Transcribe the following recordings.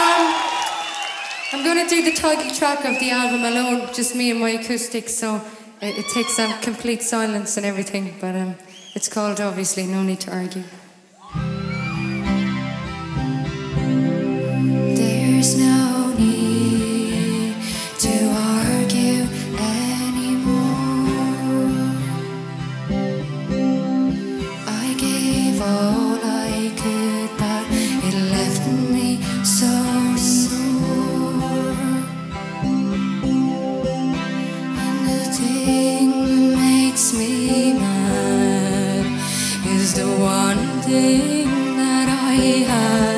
I'm gonna do the title track of the album alone, just me and my acoustics, so it takes complete silence and everything, but it's called, obviously, No Need to Argue. There's no need to argue anymore. I gave all I could, but it left me so sore. And the thing that makes me mad is the one thing that I had.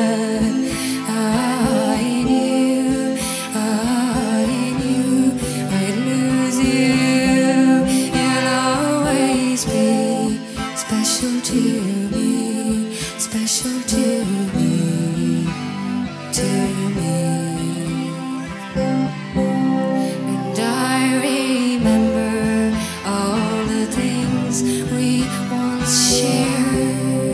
Special to me, special to me, to me. And I remember all the things we once shared.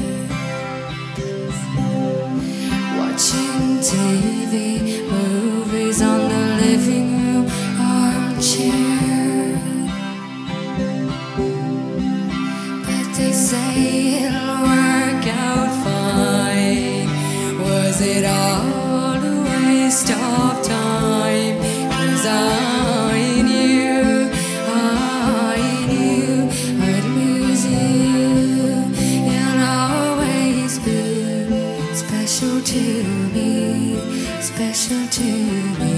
Watching TV, movies on the living room armchair. They say it'll work out fine. Was it all a waste of time? 'Cause I knew I'd lose you. You'll always be special to me, special to me.